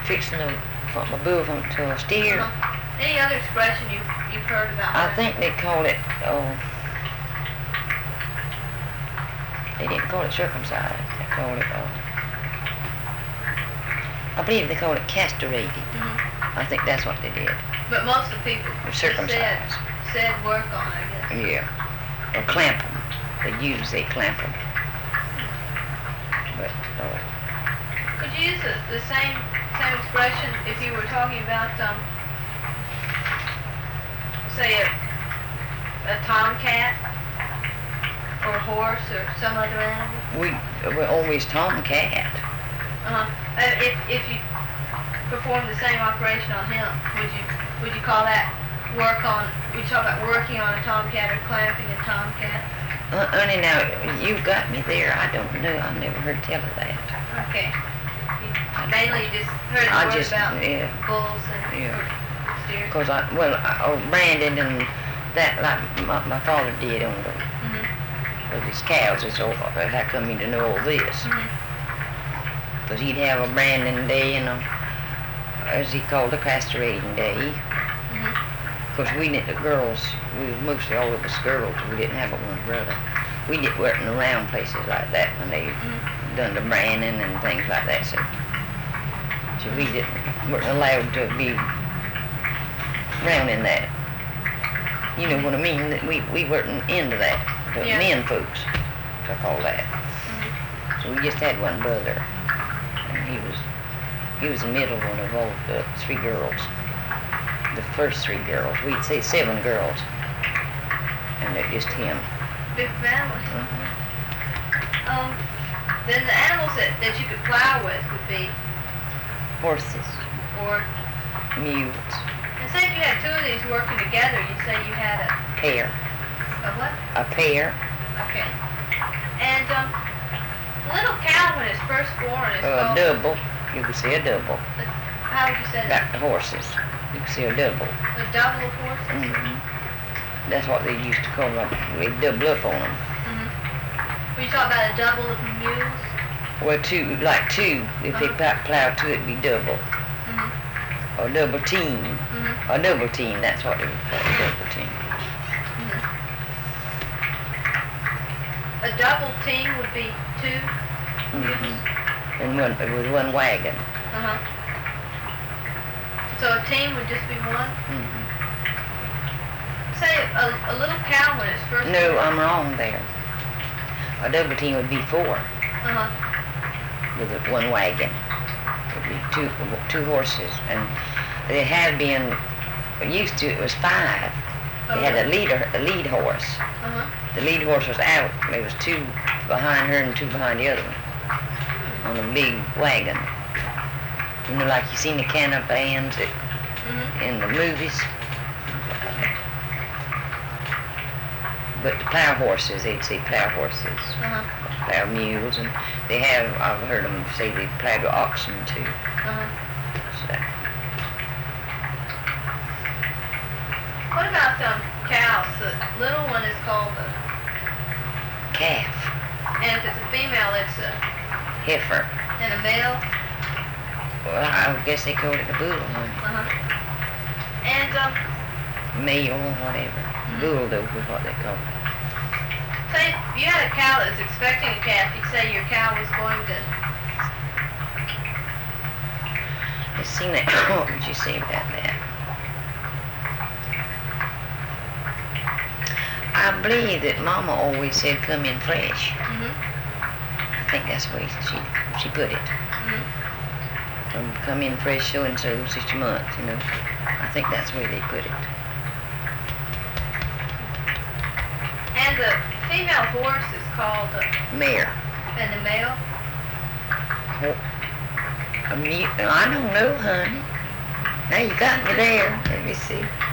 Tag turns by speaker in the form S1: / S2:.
S1: fixing to from a bull to a steer.
S2: Any other expression you've heard about?
S1: I think they call it, they didn't call it circumcised. They called it, I believe they called it castrated. I think that's what they did.
S2: But most of the people
S1: circumcised.
S2: Said work on, I guess.
S1: Yeah. Or clamp them. They usually clamp them. But,
S2: could you use the same expression if you were talking about, say a tomcat or a horse or some other animal?
S1: We're always tomcat.
S2: If you perform the same operation on him, would you call that work on? Would you talk about working on a tomcat or clamping a tomcat?
S1: Honey, now you got me there. I don't know. I've never heard tell of that.
S2: Okay. Mainly you just heard the word about bulls and steers.
S1: Because Brandon and that, like my father did on them. With his cows and so forth. How come you to know all this? Because he'd have a branding day and as he called a castrating day. Because we didn't, the girls, we was mostly all of us girls. We didn't have but one brother. We didn't work around places like that when they done the branding and things like that. So we weren't allowed to be around in that. You know what I mean? We weren't into that. The men folks took all that. So we just had one brother, and he was the middle one of all the three girls. The first three girls. We'd say 7 girls, and they're just him.
S2: Big family. Then the animals that you could plow with would be
S1: horses
S2: or
S1: mules.
S2: And say if you had 2 of these working together, you'd say you had a
S1: pair.
S2: A what?
S1: A pair.
S2: Okay. And the little cow when it's first born is called
S1: a double. You could say a double.
S2: How would you say that?
S1: Like the horses. You can see a double.
S2: A double of horses?
S1: That's what they used to call them. They double up on them.
S2: When you talk about a double of mules?
S1: Well, 2, like 2. If they plow 2, it'd be double. Or double team. A double team, that's what they would call a double team.
S2: A double team would be 2 mules?
S1: And with one wagon.
S2: So a team would just be 1? Say a little cow when it's first
S1: No,
S2: born.
S1: I'm wrong there. A double team would be 4. With one wagon. It would be 2 horses. And they had been, used to, it was 5. They had a lead horse. The lead horse was out. There was 2 behind her and 2 behind the other one. On a big wagon. You know, like you seen the canna bands in the movies. But the plow horses, they'd say plow horses. Plow mules, and they have, I've heard them say they plow the oxen too. So.
S2: What about cows? The little one is called a
S1: calf.
S2: And if it's a female, it's a
S1: heifer.
S2: And a male?
S1: Well, I guess they called it a bull,
S2: And
S1: male or whatever. Bull, though, was what they called it.
S2: Say, if you had a cow that was expecting a calf, you'd say your cow was going to...
S1: Let's see now. What would you say about that? I believe that Mama always said come in fresh. I think that's the way she put it. Come in fresh so and so 6 months, you know. I think that's the way they put it.
S2: And the female horse is called a
S1: mare.
S2: And the male?
S1: I don't know, honey. Now you got me there. Let me see.